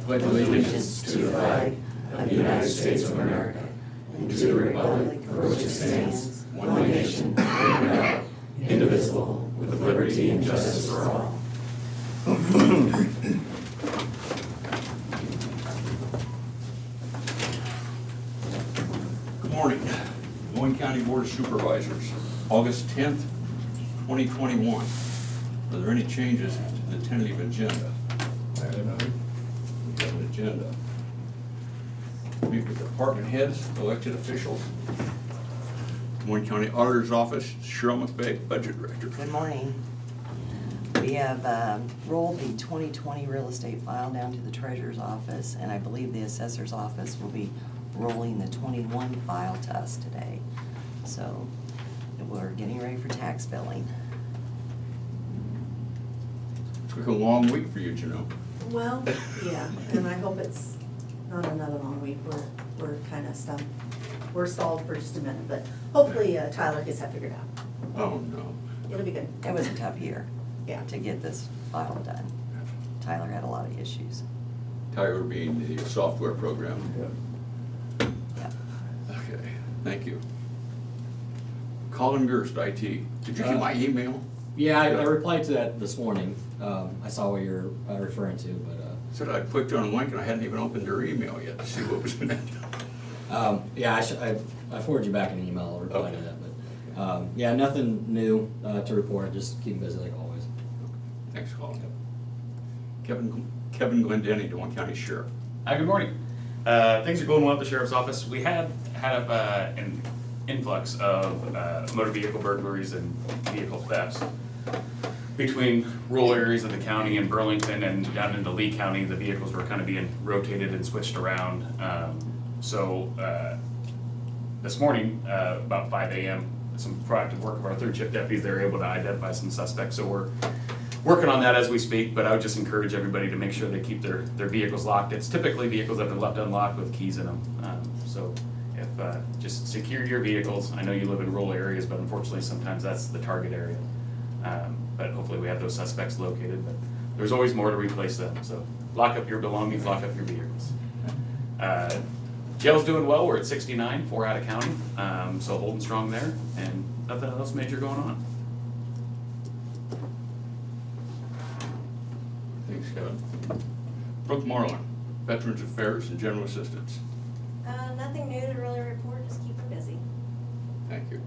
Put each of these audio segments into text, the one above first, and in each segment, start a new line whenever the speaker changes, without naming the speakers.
pledge allegiance to the flag of the United States of America and to the republic for which it stands, one nation, under God, indivisible, with liberty and justice for all.
Good morning. Wayne County Board of Supervisors, August 10th, 2021. Are there any changes to the tentative agenda? We have an agenda. Meet with department heads, elected officials. Wayne County Auditor's Office, Cheryl McVeigh, Budget Director.
Good morning. We have rolled the 2020 real estate file down to the treasurer's office, and I believe the assessor's office will be rolling the 21 file to us today. So we're getting ready for tax billing.
Took a long week for you, Janelle.
Well, yeah, and I hope it's not another long week. We're kind of stuck. We're stalled for just a minute, but hopefully Tyler gets that figured out.
Oh, no.
It'll be good.
It was a tough year
Yeah.
to get this file done. Tyler had a lot of issues.
Tyler being the software program.
Yeah.
Okay, thank you. Colin Gerst, IT. Did you get my email?
Yeah, I replied to that this morning. I saw what you're referring to, but
Said I clicked on a link and I hadn't even opened their email yet to see what was in it.
yeah, I forwarded you back an email. I'll reply to that, but yeah, nothing new to report. Just keep busy like always.
Thanks, Colin. Kevin Glendenny, Wayne County Sheriff.
Hi, good morning. Things are going well at the Sheriff's Office. We had an influx of motor vehicle burglaries and vehicle thefts. Between rural areas of the county and Burlington and down into Lee County, the vehicles were kind of being rotated and switched around. So this morning, about 5 a.m., some proactive work of our third shift deputies, they were able to identify some suspects. So we're working on that as we speak, but I would just encourage everybody to make sure they keep their vehicles locked. It's typically vehicles that have been left unlocked with keys in them. So if just secure your vehicles. I know you live in rural areas, but unfortunately sometimes that's the target area. But hopefully we have those suspects located, but there's always more to replace them. So lock up your belongings, lock up your vehicles. Jail's doing well. We're at 69, 4 out of county. So holding strong there, and nothing else major going on.
Thanks, Kevin. Brooke Marlin, Veterans Affairs and General Assistance.
Nothing new to really report, just keep her busy.
Thank you.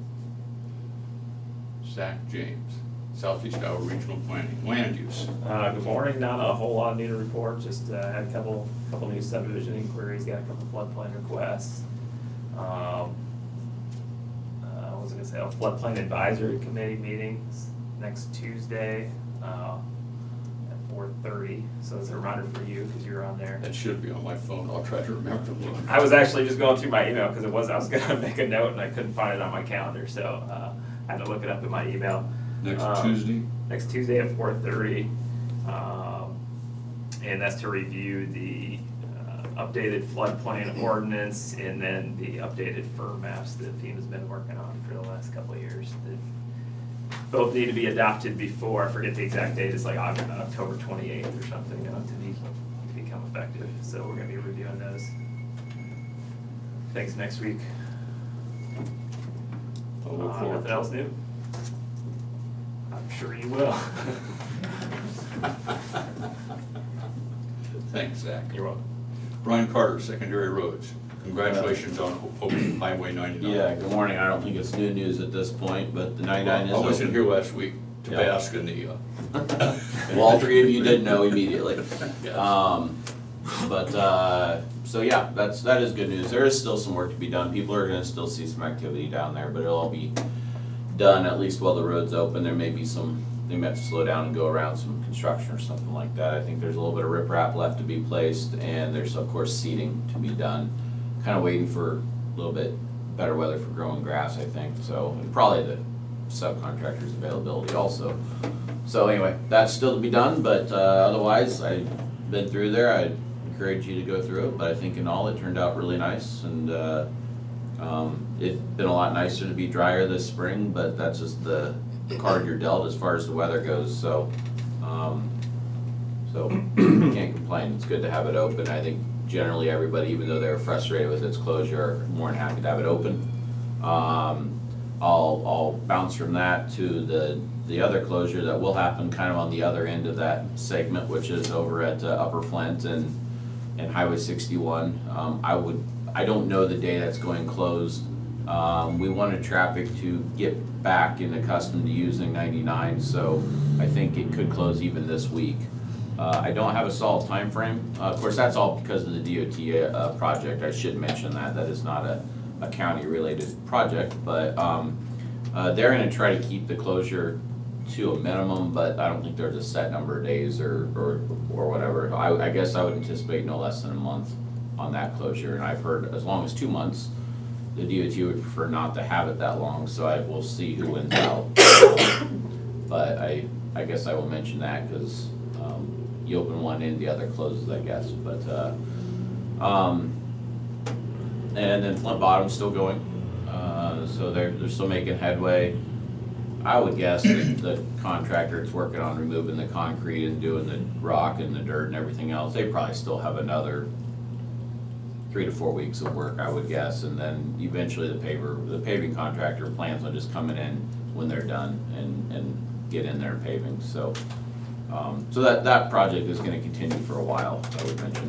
Zach James, Southeast Iowa Regional Planning, Land Use.
Good morning. Not a whole lot new to report. Just had a couple new subdivision inquiries. Got a couple floodplain requests. What was I gonna say? A floodplain advisory committee meetings next Tuesday at 4:30. So it's a reminder for you because you're on there.
That should be on my phone. I'll try to remember to look.
I was actually just going through my email because I was gonna make a note and I couldn't find it on my calendar, so I had to look it up in my email.
Next Tuesday?
Next Tuesday at 4:30, and that's to review the updated floodplain ordinance and then the updated FIR maps that FEMA's been working on for the last couple of years. That both need to be adopted before, I forget the exact date, it's like October 28th or something, to become effective. So we're gonna be reviewing those. Thanks next week.
I'll look forward
Nothing
to
else
it.
new? I'm sure you will.
Thanks, Zach.
You're welcome.
Brian Carter, Secondary Roads. Congratulations on opening Highway 99.
Yeah, good morning. I don't think it's new news at this point, but the 99 is
I wasn't
open.
here last week to
Yeah.
bask in the.
Well, all three of you did know immediately.
Yes.
So yeah, that is good news. There is still some work to be done. People are gonna still see some activity down there, but it'll all be done at least while the road's open. There may be they may have to slow down and go around some construction or something like that. I think there's a little bit of riprap left to be placed, and there's of course seeding to be done. Kind of waiting for a little bit better weather for growing grass, I think. So, and probably the subcontractors' availability also. So anyway, that's still to be done, but otherwise, I've been through there. I'd encourage you to go through it, but I think in all it turned out really nice, and it's been a lot nicer to be drier this spring, but that's just the card you're dealt as far as the weather goes. So So, can't complain, it's good to have it open. I think generally everybody, even though they're frustrated with its closure, are more than happy to have it open. I'll bounce from that to the other closure that will happen kind of on the other end of that segment, which is over at Upper Flint and Highway 61. I don't know the day that's going closed. We wanted traffic to get back and accustomed to using 99, so I think it could close even this week. I don't have a solid time frame. Of course, that's all because of the DOT project. I should mention that is not a county-related project, but they're going to try to keep the closure to a minimum, but I don't think there's a set number of days or whatever. I guess I would anticipate no less than a month on that closure, and I've heard as long as 2 months. The DOT would prefer not to have it that long, so I will see who wins out. But I guess I will mention that because you open one end, the other closes, I guess. But and then Flint Bottom's still going, so they're still making headway. I would guess that the contractor that's working on removing the concrete and doing the rock and the dirt and everything else, they probably still have another 3 to 4 weeks of work, I would guess, and then eventually the paving contractor plans on just coming in when they're done and get in there paving. So so that project is going to continue for a while, I would mention.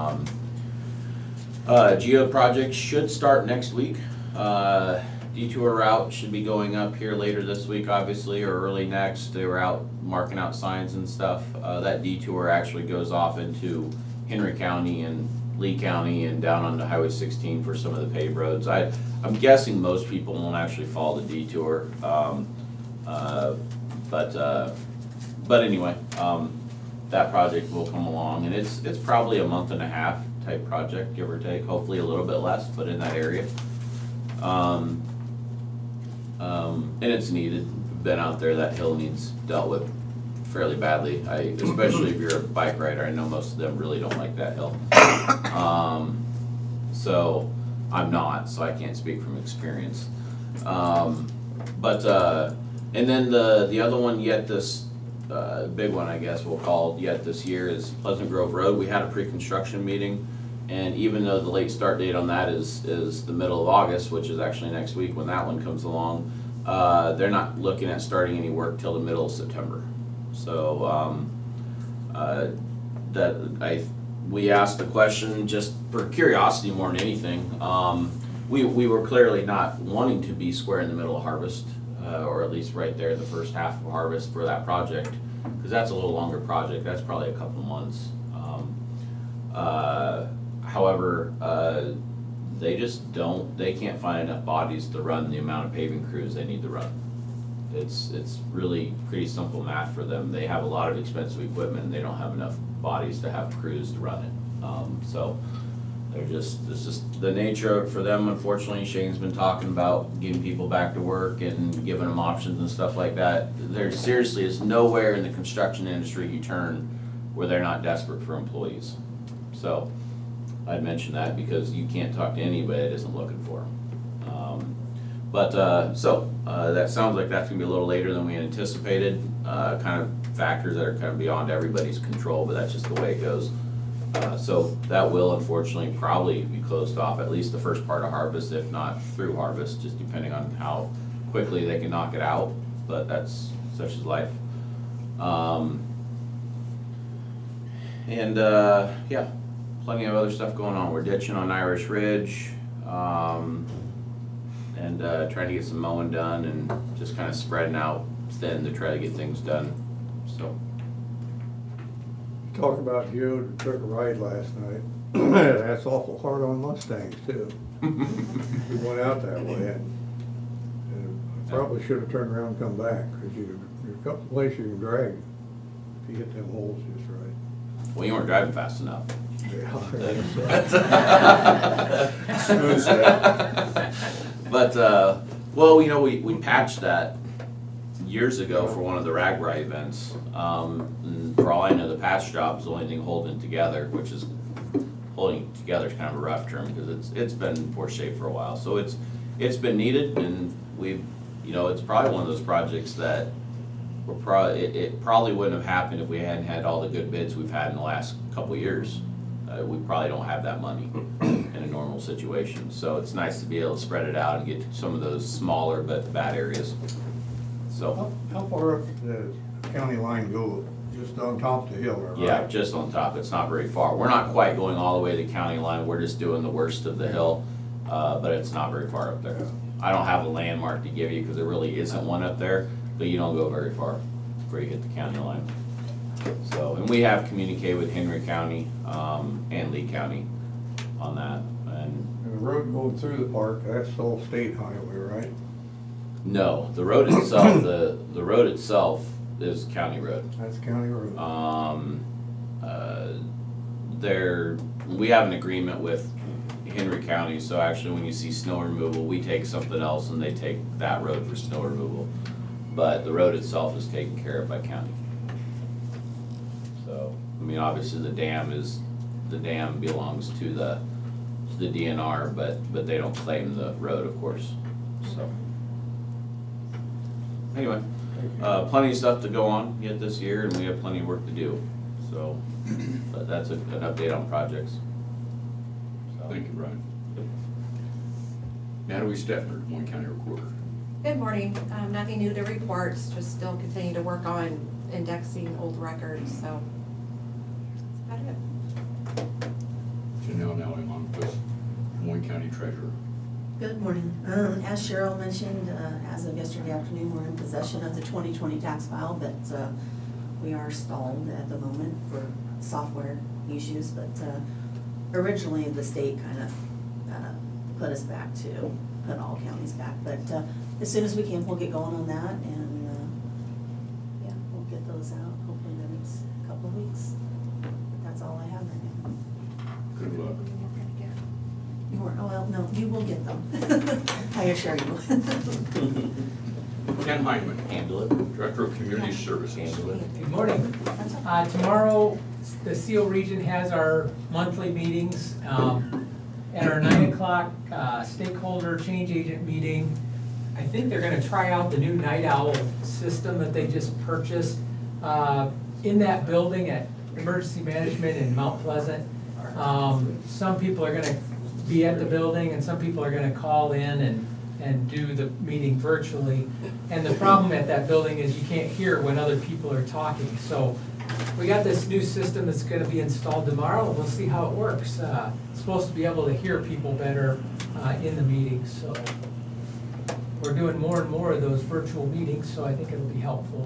Geo project should start next week. Detour route should be going up here later this week, obviously, or early next. They were out marking out signs and stuff. That detour actually goes off into Henry County and Lee County and down onto Highway 16 for some of the paved roads. I'm guessing most people won't actually follow the detour. But anyway, that project will come along, and it's probably a month and a half type project, give or take, hopefully a little bit less, but in that area. And it's needed. Been out there, that hill needs dealt with fairly badly. Especially if you're a bike rider, I know most of them really don't like that hill. So I'm not, so I can't speak from experience. And then the other one yet this big one, I guess we'll call yet this year, is Pleasant Grove Road. We had a pre-construction meeting, and even though the late start date on that is the middle of August, which is actually next week when that one comes along, they're not looking at starting any work till the middle of September. So we asked the question just for curiosity more than anything. We were clearly not wanting to be square in the middle of harvest, or at least right there the first half of harvest for that project, because that's a little longer project. That's probably a couple months. However, they can't find enough bodies to run the amount of paving crews they need to run. It's really pretty simple math for them. They have a lot of expensive equipment and they don't have enough bodies to have crews to run it. So it's just the nature for them, unfortunately. Shane's been talking about getting people back to work and giving them options and stuff like that. There seriously is nowhere in the construction industry you turn where they're not desperate for employees. So I'd mention that because you can't talk to anybody that isn't looking for them. That sounds like that's gonna be a little later than we anticipated. Kind of factors that are kind of beyond everybody's control, but that's just the way it goes. So that will unfortunately probably be closed off at least the first part of harvest, if not through harvest, just depending on how quickly they can knock it out. But that's such as life. Plenty of other stuff going on. We're ditching on Irish Ridge, and trying to get some mowing done and just kind of spreading out thin to try to get things done. So.
Talk about you took a ride last night. That's awful hard on Mustangs too. We went out that way and I probably should have turned around and come back because there's a couple places you can drag if you hit them holes just right.
Well, you weren't driving fast enough.
Smooth that.
But, we patched that years ago for one of the RAGBRAI events. And for all I know, the patch job is the only thing holding it together, which is holding it together is kind of a rough term because it's been in poor shape for a while. So it's been needed, and it's probably one of those projects that it probably wouldn't have happened if we hadn't had all the good bids we've had in the last couple of years. We probably don't have that money in a normal situation, so it's nice to be able to spread it out and get to some of those smaller but bad areas. So,
How far up does county line go? Just on top of the hill there, right?
yeah, just on top, it's not very far. We're not quite going all the way to the county line, we're just doing the worst of the hill, but it's not very far up there. I don't have a landmark to give you, because there really isn't one up there, but you don't go very far before you hit the county line. So, and we have communicated with Henry County, and Lee County on that, and
And the road going through the park, that's all state highway, right?
no, the road itself, the road itself is county road.
That's county road.
We have an agreement with Henry County, so actually when you see snow removal, we take something else and they take that road for snow removal. But the road itself is taken care of by county. So, I mean, obviously the dam belongs to the DNR, but they don't claim the road, of course, so. Anyway, plenty of stuff to go on yet this year, and we have plenty of work to do, so, but that's an update on projects. So.
Thank you, Brian. Natalie Steffner, Des Moines County Recorder.
Good morning. Nothing new to report, just still continue to work on indexing old records, so that's about it.
Janelle Longquist, Des Moines County Treasurer.
Good morning. As Cheryl mentioned, as of yesterday afternoon, we're in possession of the 2020 tax file, but we are stalled at the moment for software issues, but originally the state kind of put us back to put all counties back, but as soon as we can, we'll get going on that, and yeah, we'll get those out hopefully in the next couple of weeks. But that's all I have right now.
Good luck.
Well, no, you will get them. I assure you.
Ken Hyman,
Handle it.
Director of Community Services.
Handle it.
Good morning. Tomorrow, the CO region has our monthly meetings. At our 9 o'clock stakeholder change agent meeting, I think they're gonna try out the new Night Owl system that they just purchased in that building at Emergency Management in Mount Pleasant. Some people are gonna be at the building and some people are gonna call in and do the meeting virtually. And the problem at that building is you can't hear when other people are talking. So we got this new system that's gonna be installed tomorrow, and we'll see how it works. It's supposed to be able to hear people better in the meetings, so we're doing more and more of those virtual meetings, so I think it'll be helpful.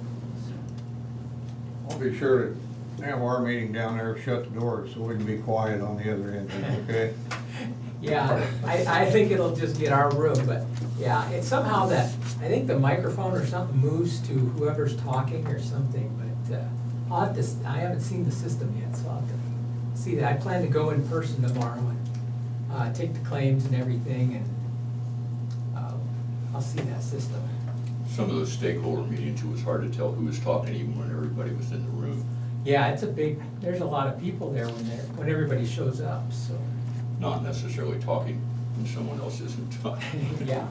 I'll be sure to have our meeting down there, shut the doors so we can be quiet on the other end, okay?
Yeah, I think it'll just get our room, but yeah, it's somehow that, I think the microphone or something moves to whoever's talking or something, but I'll have to, I haven't seen the system yet, so I'll have to see that. I plan to go in person tomorrow and take the claims and everything, and I'll see that system.
Some of those stakeholder meetings, it was hard to tell who was talking even when everybody was in the room.
Yeah, it's a big, there's a lot of people there when everybody shows up, so.
Not necessarily talking when someone else isn't talking.
Yeah.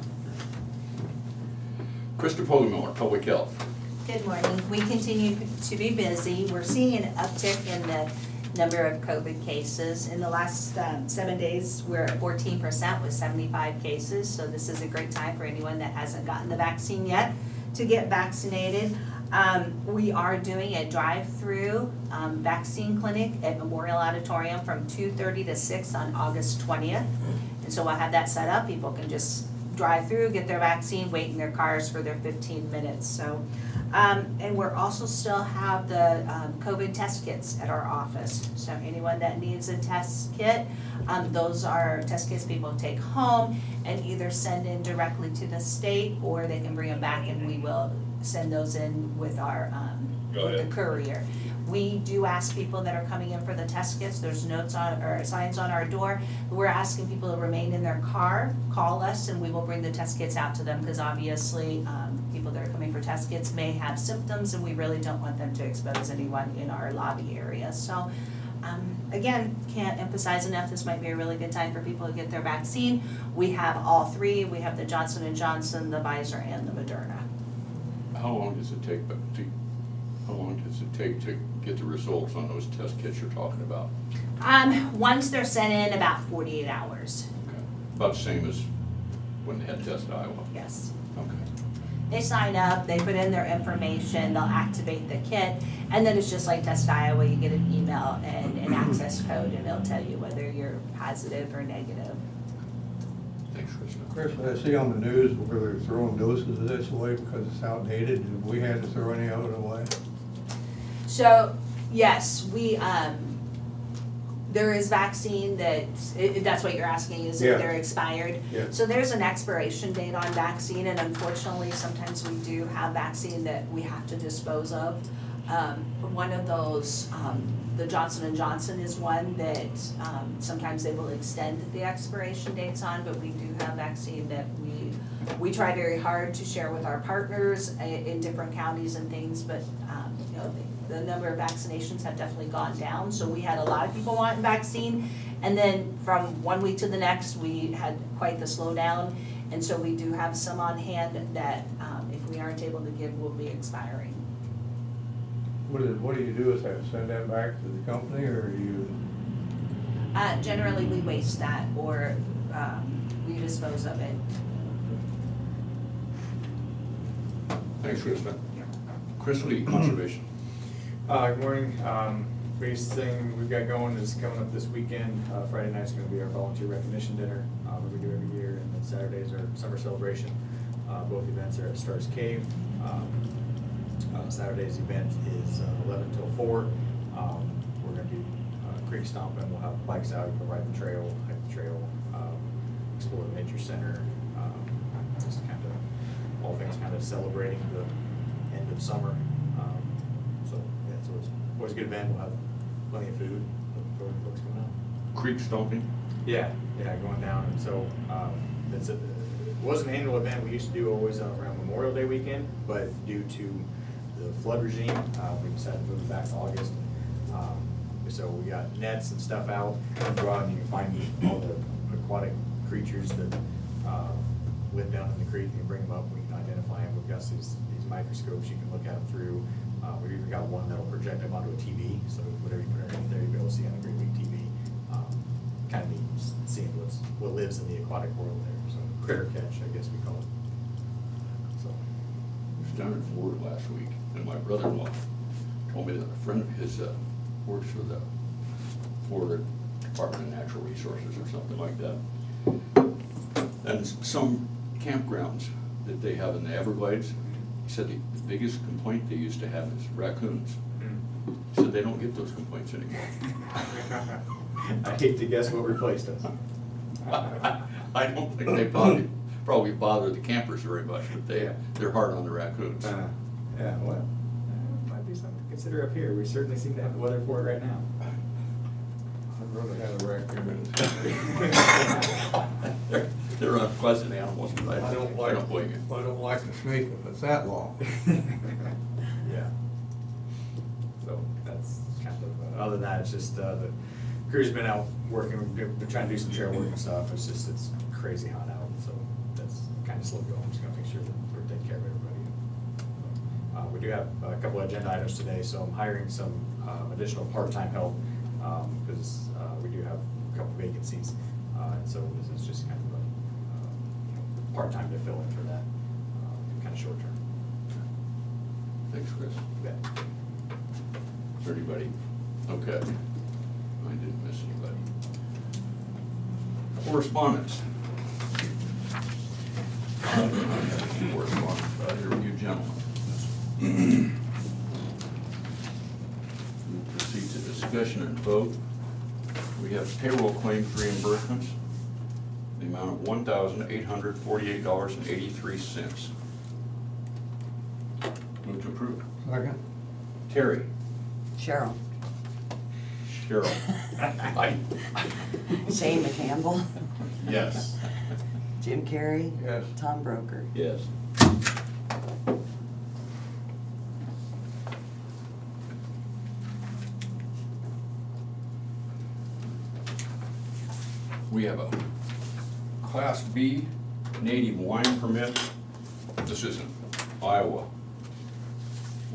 Krista Pogemiller, Public Health.
Good morning. We continue to be busy. We're seeing an uptick in the number of COVID cases. In the last 7 days, we're at 14% with 75 cases. So this is a great time for anyone that hasn't gotten the vaccine yet to get vaccinated. We are doing a drive-through vaccine clinic at Memorial Auditorium from 2:30 to 6 on August 20th. And so we'll have that set up. People can just drive through, get their vaccine, wait in their cars for their 15 minutes. So, and we're also still have the COVID test kits at our office. So anyone that needs a test kit, those are test kits people take home and either send in directly to the state, or they can bring them back and we will send those in with our with the courier. We do ask people that are coming in for the test kits, there's notes on, or signs on our door. We're asking people to remain in their car, call us, and we will bring the test kits out to them, because obviously people that are coming for test kits may have symptoms, and we really don't want them to expose anyone in our lobby area. So again, can't emphasize enough, this might be a really good time for people to get their vaccine. We have all three. We have the Johnson & Johnson, the Pfizer, and the Moderna.
How How long does it take, to get the results on those test kits you're talking about?
Once they're sent in, about 48 hours,
Okay. About the same as when they had Test Iowa?
yes.
Okay.
They sign up, they put in their information, they'll activate the kit, and then it's just like Test Iowa, you get an email and an access code, and it'll tell you whether you're positive or negative.
Thanks, Kristen.
Chris, I see on the news where they're throwing doses of this away because it's outdated. Have we had to throw any of it away?
So, yes, there is vaccine that's what you're asking, is
Yeah.
if they're expired?
Yeah.
So there's an expiration date on vaccine, and unfortunately, sometimes we do have vaccine that we have to dispose of. One of those, the Johnson & Johnson is one that sometimes they will extend the expiration dates on, but we do have vaccine that we try very hard to share with our partners in different counties and things, but you know, the number of vaccinations have definitely gone down. So we had a lot of people wanting vaccine, and then from one week to the next, we had quite the slowdown. And so we do have some on hand that if we aren't able to give, will be expiring.
What do you do with that? Send that back to the company, or you?
Generally, we waste that, or we dispose of it.
Thanks, Kristen. Chris Lee, Conservation.
Good morning. Biggest thing we've got going is coming up this weekend. Friday night's gonna be our volunteer recognition dinner, that we do every year, and then Saturday's our summer celebration. Both events are at Stars Cave. Saturday's event is 11 till 4. We're gonna do creek stomping. We'll have bikes out, you can ride the trail, hike the trail, explore the nature center. Just kind of all things kind of celebrating the end of summer. So yeah, so it's always a good event. We'll have plenty of food. Looking forward to folks coming out.
Creek stomping?
Yeah, going down. And so it was an annual event we used to do always around Memorial Day weekend, but due to the flood regime, we decided to move it back to August. So we got nets and stuff out. You go out and you can find all the aquatic creatures that live down in the creek, and you bring them up, we can identify them. We've got these microscopes you can look at them through. We've even got one that'll project them onto a TV, so whatever you put underneath there, you'll be able to see on a great big TV. Kind of neat seeing what lives in the aquatic world there. So critter catch, I guess we call it. So
I was down in Florida last week, and my brother-in-law told me that a friend of his works for the Florida Department of Natural Resources or something like that. And some campgrounds that they have in the Everglades, he said the biggest complaint they used to have is raccoons. He said they don't get those complaints anymore.
I hate to guess what replaced us.
I don't think they probably bother the campers very much, but they're hard on the raccoons.
Yeah, well, might be something to consider up here. We certainly seem to have the weather for it right now.
I'd rather have a raccoon.
They're unpleasant animals, but I don't blame you.
I don't like the snake if it's that long.
Yeah. So that's kind of, other than that, it's just, the crew's been out working, we've been trying to do some trail work and stuff. It's crazy hot out, so that's kind of slow going. Just gonna make sure that we're taking care of everybody. We do have a couple of agenda items today, so I'm hiring some additional part-time help, because we do have a couple vacancies. And so this is just kind of a part-time to fill in for that, kind of short term.
Thanks, Chris.
You bet.
Is there anybody? Okay. I didn't miss anybody. Correspondence. Correspondence, here are you gentlemen. We'll proceed to discussion and vote. We have payroll claims reimbursements, the amount of $1,848.83. Move to approve.
Second?
Terry.
Cheryl.
Cheryl.
Shane McCampbell.
Yes.
Jim Carrey.
Yes.
Tom Broker.
Yes. We have a Class B native wine permit. This is in Iowa.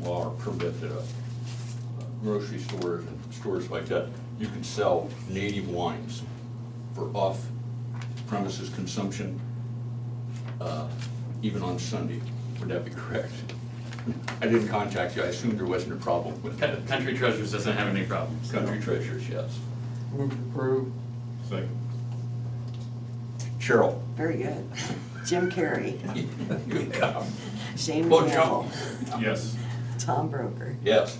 law or permit that grocery stores and stores like that, you can sell native wines for off-premises consumption, even on Sunday. Would that be correct? I didn't contact you. I assumed there wasn't a problem with that.
Country Treasures doesn't have any problems.
Country Treasures, yes.
Move to approve.
Second. Cheryl.
Very good. Jim Carrey,
Good job.
Shane
Well,
McCampbell,
Yes.
Tom Broker.
Yes.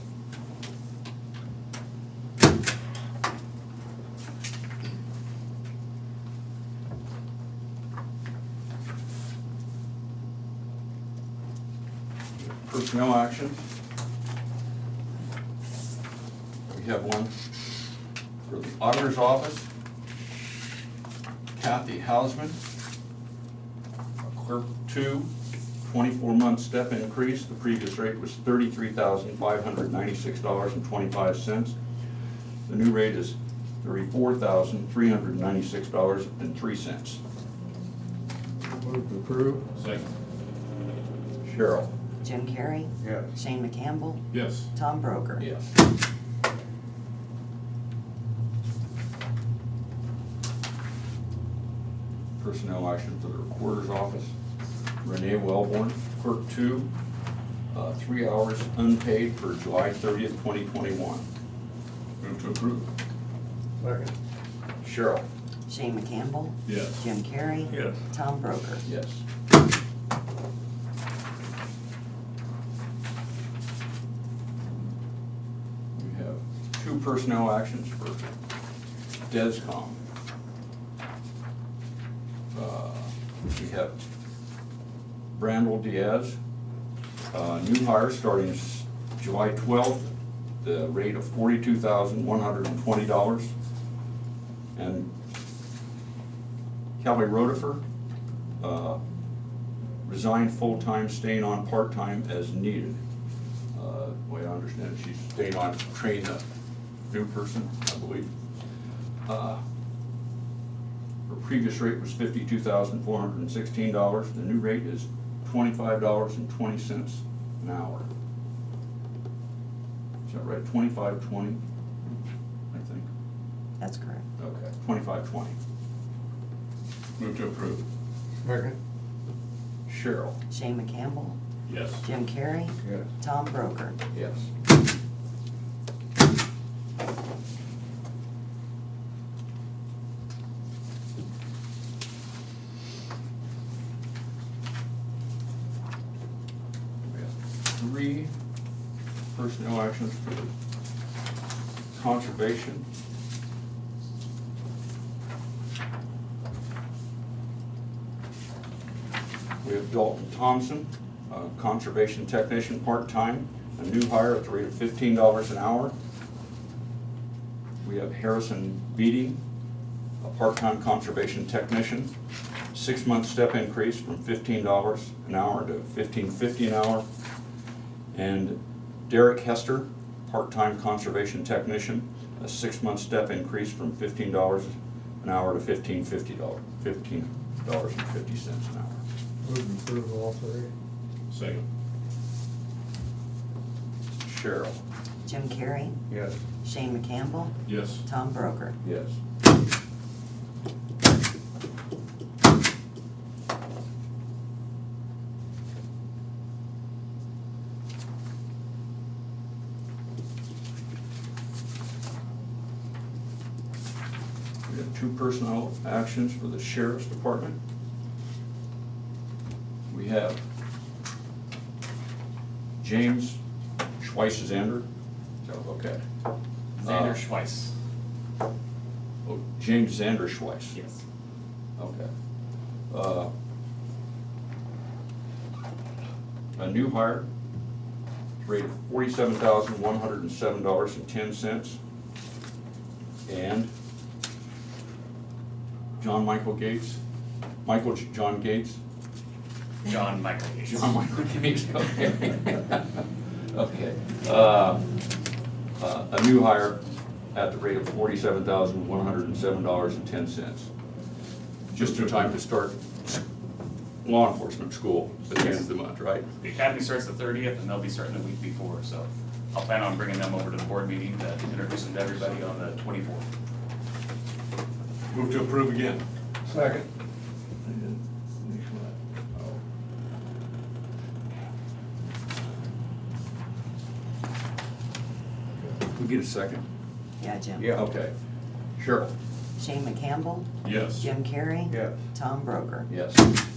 Personnel actions. We have one for the auditor's office. Kathy Hausman, clerk 2, 24-month step increase. The previous rate was $33,596.25. The new rate is $34,396.03.
Move to approve.
Second. Cheryl.
Jim Carrey,
Yes.
Shane McCampbell,
Yes.
Tom Broker.
Yes. Personnel action for the recorder's office. Renee Wellborn, clerk 2, 3 hours unpaid for July 30th, 2021. Move to approve.
Second.
Cheryl.
Shane McCampbell,
Yes.
Jim Carrey,
Yes.
Tom Broker.
Yes. We have 2 personnel actions for DESCOM. We have Brandel Diaz, new hire starting July 12th, the rate of $42,120. And Kelly Rotifer, resigned full-time, staying on part-time as needed. The way I understand it, she's staying on to train a new person, I believe. Her previous rate was $52,416. The new rate is $25.20 an hour. Is that right? $25.20, I think.
That's correct.
Okay, $25.20. Move to approve.
Second.
Cheryl.
Shane McCampbell,
Yes.
Jim Carrey,
Yes.
Tom Broker.
Yes. We have 3 personnel actions for the conservation. We have Dalton Thompson, conservation technician, part-time, a new hire at the rate of $15 an hour. We have Harrison Beatty, a part-time conservation technician, 6-month step increase from $15 an hour to $15.50 an hour. And Derek Hester, part-time conservation technician, a 6-month step increase from $15 an hour to $15.50 an hour.
Move to approve all 3.
Second. Cheryl.
Jim Carrey,
Yes.
Shane McCampbell,
Yes.
Tom Broker.
Yes. We have 2 personnel actions for the sheriff's department. We have James Schweitzer-Zander. Okay.
Xander Schweiss.
Oh, James Zander Schweiss.
Yes.
Okay. A new hire, rate of $47,107.10. And John Michael Gates, John Gates.
John Michael Gates.
John Michael Gates, okay. Okay. A new hire at the rate of $47,107.10. Just in time to start law enforcement school at the end of the month, right?
The academy starts the 30th, and they'll be starting the week before, so I'll plan on bringing them over to the board meeting to introduce them to everybody on the 24th.
Move to approve again.
Second.
We get a second?
Yeah, Jim.
Yeah.
Okay. Cheryl?
Shane McCampbell,
Yes.
Jim Carrey.
Yes.
Tom Broker.
Yes.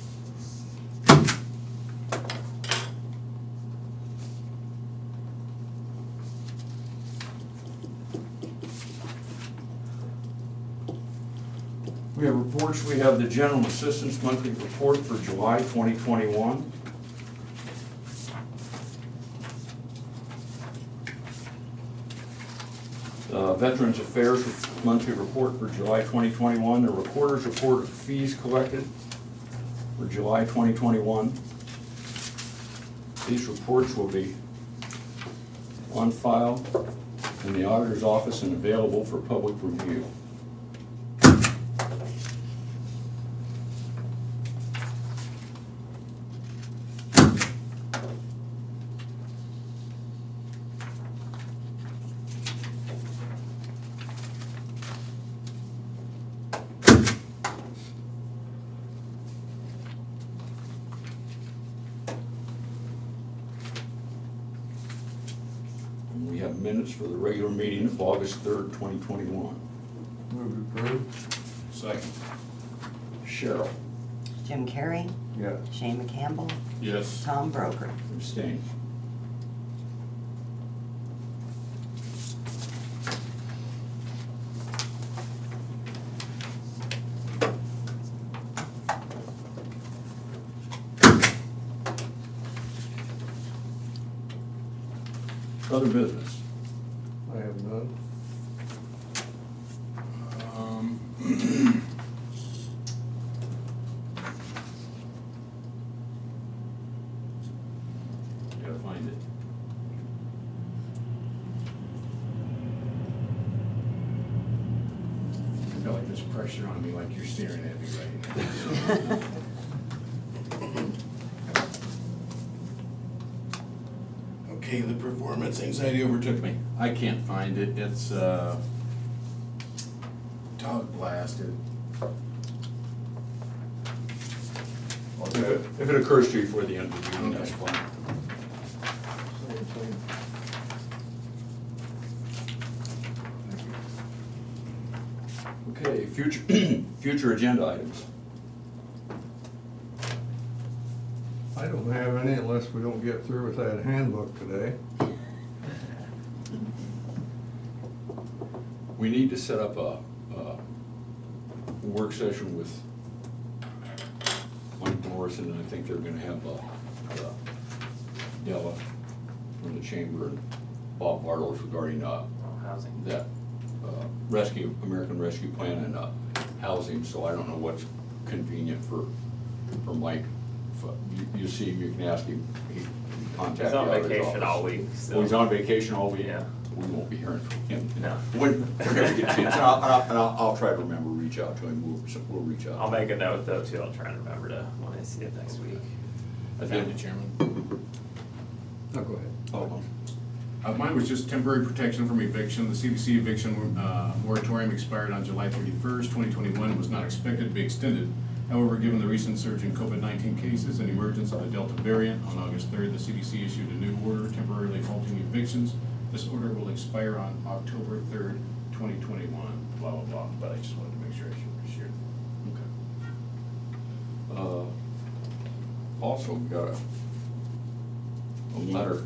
We have reports. We have the General Assistance Monthly Report for July 2021. Veterans Affairs Monthly Report for July 2021. The Recorder's Report of Fees Collected for July 2021. These reports will be on file in the auditor's office and available for public review. And we have minutes for the regular meeting of August 3rd, 2021.
Move to approve.
Second. Cheryl?
Jim Carrey,
Yes.
Shane McCampbell,
Yes.
Tom Broker.
Abstain. Other business?
I have none.
Gotta find it.
I feel like there's pressure on me, like you're staring at me right now. Okay, the performance anxiety overtook me. I can't find it. It's dog blasted.
If it occurs to you before the end of the meeting, that's fine. Okay, future agenda items.
I don't have any unless we don't get through with that handbook today.
We need to set up a work session with Mike Morrison, and I think they're gonna have Della from the chamber and Bob Bartles regarding
Housing.
that American Rescue Plan and housing, so I don't know what's convenient for Mike. You see him, you can ask him, he can contact
He's
the
on
auditor's
vacation
office.
all week, so.
Oh, he's on vacation all week?
Yeah.
We won't be hearing from him.
No.
Whenever he gets in, and I'll try to remember to reach out to him, we'll reach out.
I'll make a note though too, I'll try and remember to, when I see it next week.
I found it, Chairman.
No, go ahead.
Oh,
Mine was just temporary protection from eviction. The CDC eviction moratorium expired on July 31st, 2021, and was not expected to be extended. However, given the recent surge in COVID-19 cases and emergence of the Delta variant, on August 3rd, the CDC issued a new order temporarily halting evictions. This order will expire on October 3rd, 2021, blah, blah, blah, but I just wanted to make sure I shared.
okay. Also, we got a letter.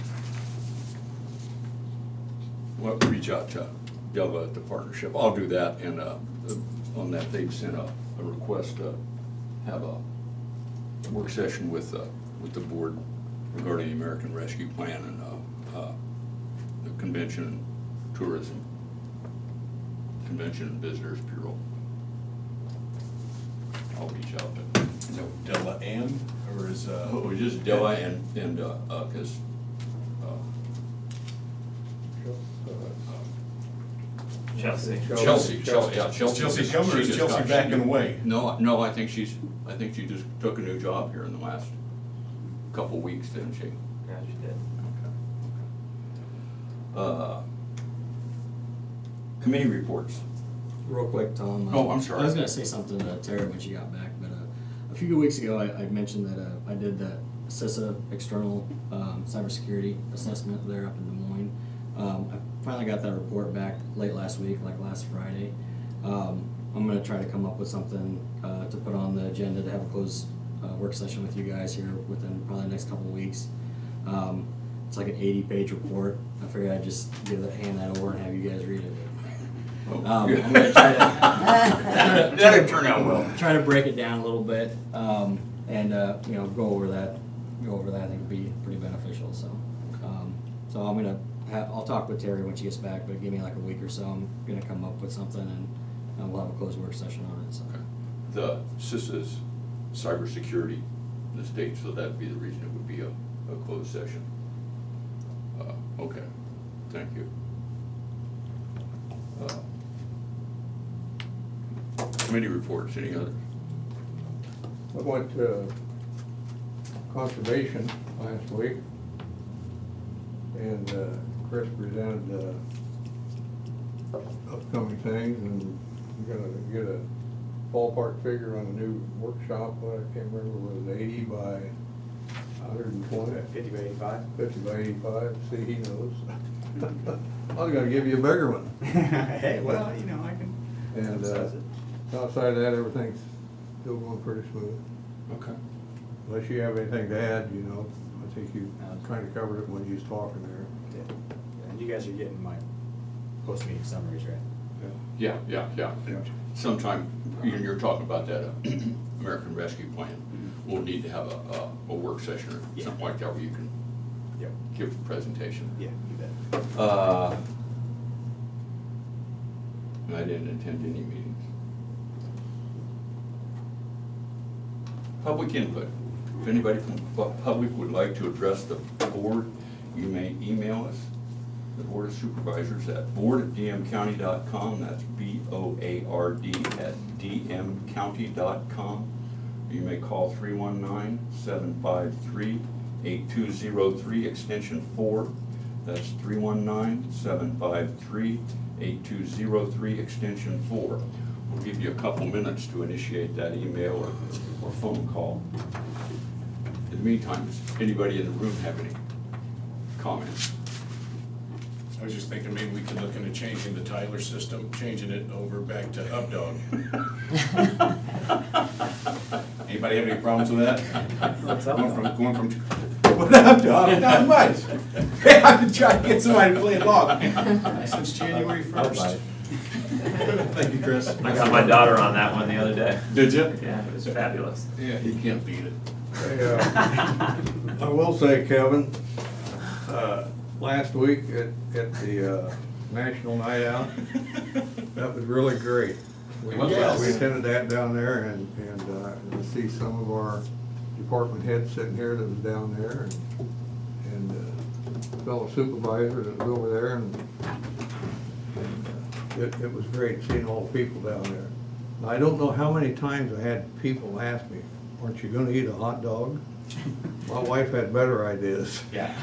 Well, reach out to Della at the partnership. I'll do that, and on that, they've sent a request to have a work session with the board regarding the American Rescue Plan and the Convention and Tourism, Convention and Visitors Bureau. I'll reach out to them.
So Della Ann, or is,
Oh, it was just Della and, cause,
Chelsea.
Chelsea, yeah,
Is Chelsea coming or is
just
Chelsea
got-
backing away?
No, I think she just took a new job here in the last couple weeks, didn't she?
Yeah, she did.
Committee reports.
Real quick, Tom.
Oh, I'm sorry.
I was gonna say something to Terry when she got back, but a few weeks ago, I mentioned that I did the CISA external cybersecurity assessment there up in Des Moines. I finally got that report back late last week, like last Friday. I'm gonna try to come up with something to put on the agenda to have a closed work session with you guys here within probably the next couple of weeks. It's like an 80-page report. I figured I'd just hand that over and have you guys read it. I'm gonna try to
That'd turn out well.
try to break it down a little bit, and go over that. I think would be pretty beneficial. So I'm gonna I'll talk with Terry when she gets back, but give me like a week or so. I'm gonna come up with something, and we'll have a closed work session on it. So.
Okay. The CISA's cybersecurity in the state, so that'd be the reason it would be a closed session. Okay, thank you. Committee reports, any others?
I went to conservation last week, and Chris presented upcoming things, and we're gonna get a ballpark figure on a new workshop. I can't remember, was it 80 by 120?
50 by 85?
50 by 85. See, he knows. I was gonna give you a bigger one.
Hey, well, I can.
And outside of that, everything's still going pretty smooth.
Okay.
Unless you have anything to add, I think you kind of covered it when you was talking there.
Yeah. And you guys are getting my post-meeting summaries, right?
Yeah. And sometime, you're talking about that American Rescue Plan. We'll need to have a work session or something like that where you can give the presentation.
Yeah, you bet.
I didn't attend any meetings. Public input. If anybody from the public would like to address the board, you may email us, the Board of Supervisors, at board@dmcounty.com. That's BOARD@dmcounty.com. You may call 319-753-8203, extension 4. That's 319-753-8203, extension 4. We'll give you a couple minutes to initiate that email or phone call. In the meantime, does anybody in the room have any comments?
I was just thinking maybe we could look into changing the Tyler system, changing it over back to UpDog. Anybody have any problems with that?
What's
Going from what up, dog? Not much. I've been trying to get somebody to play along since January 1st. Thank you, Chris.
I got my daughter on that one the other day.
Did you?
Yeah, it was fabulous.
Yeah, you can't beat it.
I will say, Kevin, last week at the National Night Out, that was really great. We attended that down there, and to see some of our department heads sitting here that was down there, and fellow supervisor that was over there, and it was great seeing all the people down there. Now, I don't know how many times I had people ask me, "Aren't you gonna eat a hot dog?" My wife had better ideas.
Yeah.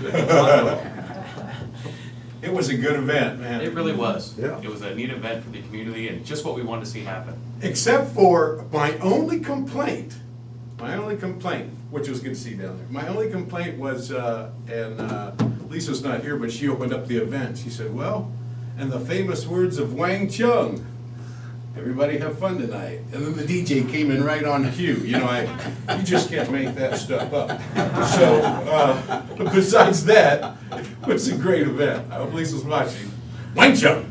It was a good event, man.
It really was.
Yeah.
It was a neat event for the community and just what we wanted to see happen.
Except for my only complaint, which was good to see down there. My only complaint was, Lisa's not here, but she opened up the event. She said, well, in the famous words of Wang Chung, everybody have fun tonight. And then the DJ came in right on cue. You just can't make that stuff up. So, besides that, it was a great event. I hope Lisa's watching. Wang Chung!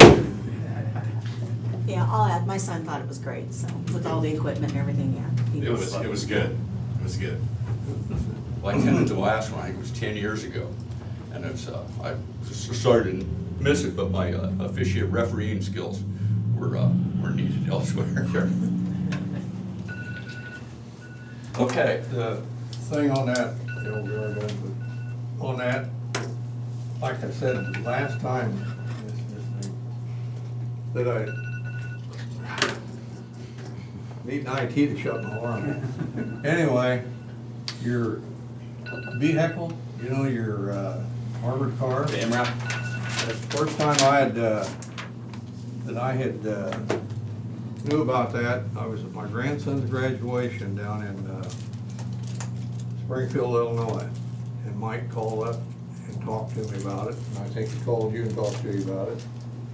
Yeah, I'll add, my son thought it was great, so with all the equipment and everything, yeah.
It was good. It was good.
Well, I attended the last one, I think it was 10 years ago. And it's, I started to miss it, but my officiate refereeing skills were needed elsewhere. Okay.
The thing on that, like I said last time, that I need an IT to shut my alarm. Anyway, your vehicle, you know, your armored car.
The MRAP?
That's the first time I had knew about that. I was at my grandson's graduation down in Springfield, Illinois, and Mike called up and talked to me about it, and I think he called you and talked to you about it.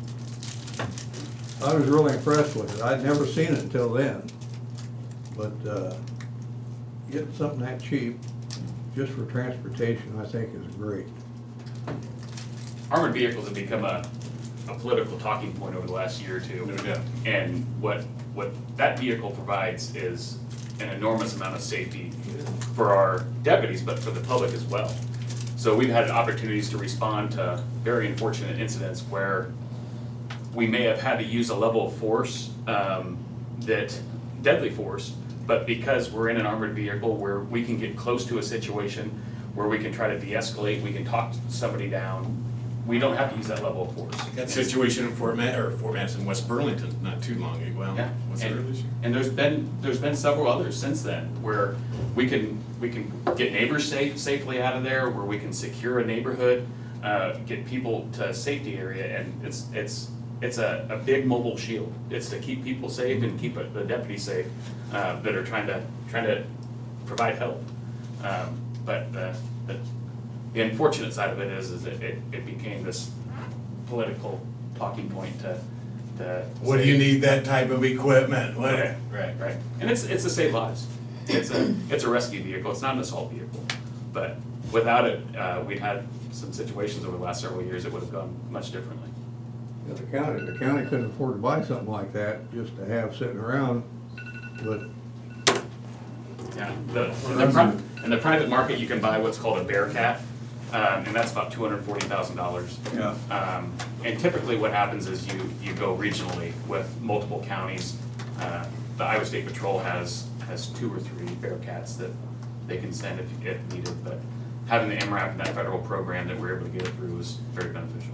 I was really impressed with it. I'd never seen it until then, but getting something that cheap just for transportation, I think is great.
Armored vehicles have become a political talking point over the last year or two.
No doubt.
And what that vehicle provides is an enormous amount of safety for our deputies, but for the public as well. So we've had opportunities to respond to very unfortunate incidents where we may have had to use a level of force, deadly force, but because we're in an armored vehicle where we can get close to a situation where we can try to de-escalate, we can talk somebody down, we don't have to use that level of force.
That situation in Fort Madison, West Burlington, not too long ago. Well,
Yeah,
was it earlier this year?
and there's been several others since then where we can get neighbors safely out of there, where we can secure a neighborhood, get people to a safety area, and it's a big mobile shield. It's to keep people safe and keep the deputies safe that are trying to provide help. But the unfortunate side of it is that it became this political talking point to
What do you need that type of equipment? What?
Right. And it's to save lives. It's a rescue vehicle. It's not an assault vehicle. But without it, we'd had some situations over the last several years that would have gone much differently.
Yeah, the county couldn't afford to buy something like that just to have sitting around, but
Yeah. In the private market, you can buy what's called a Bearcat, and that's about $240,000.
yeah.
And typically what happens is you go regionally with multiple counties. The Iowa State Patrol has 2 or 3 Bearcats that they can send if needed, but having the MRAP and that federal program that we're able to get through is very beneficial.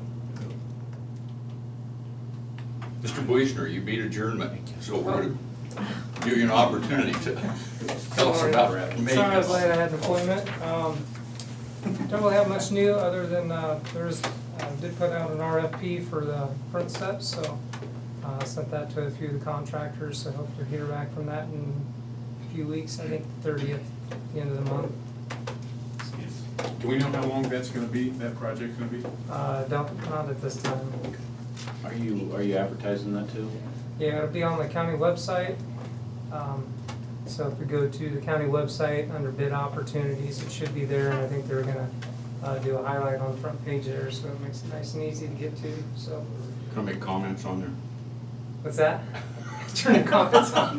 Mr. Boisner, you beat adjournment, so we're going to give you an opportunity to tell us about
Sorry, I was
maintenance.
late, I had an appointment. Don't really have much new other than did put out an RFP for the front steps, so sent that to a few of the contractors, so hope to hear back from that in a few weeks, I think the 30th, the end of the month.
Do we know how long that's gonna be, that project's gonna be?
Not at this time.
Are you advertising that too?
Yeah, it'll be on the county website. So if we go to the county website under bid opportunities, it should be there, and I think they're gonna do a highlight on the front page there, so it makes it nice and easy to get to, so.
Can I make comments on there?
What's that? Turning comments on?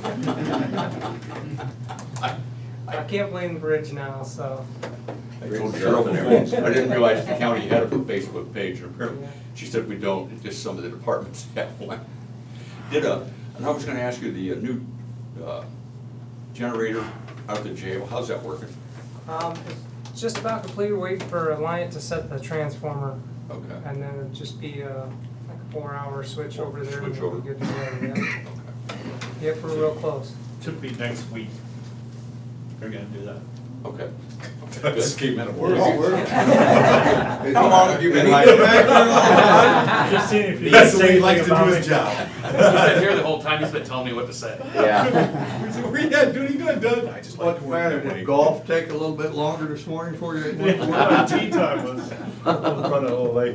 I can't blame the bridge now, so.
I told Cheryl before, I didn't realize the county had a Facebook page, and apparently, she said we don't, it's just some of the departments have one. And I was gonna ask you, the new generator out of the jail, how's that working?
It's just about complete, waiting for Alliant to set the transformer,
Okay.
and then it'd just be like a 4-hour switch over there.
Switch
and we'll
over.
be good to go, yeah. Yep, we're real close.
Should be next week. They're gonna do that.
Okay.
Just keep it at
We're-
work.
How long have you been hiding back there?
Just seeing if you
That's
can
the way
say
he likes
anything
to do
about
his
it.
job.
He's been here the whole time, he's been telling me what to say.
Yeah.
We said, "Yeah, dude, you done? I just like
What's
to
the
work
matter,
that way."
did golf take a little bit longer this morning for you?
Well, tea time was running a little late.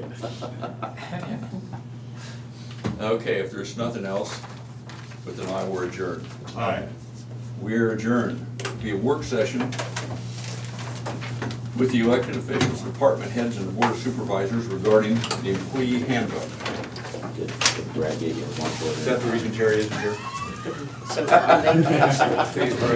Okay, if there's nothing else, but then we're adjourned.
All right.
We're adjourned. It'll be a work session with the elected officials, department heads, and the board of supervisors regarding the employee handbook.
Did Brad get you one for it?
Is that the reason Terry isn't here?
So, on vacation.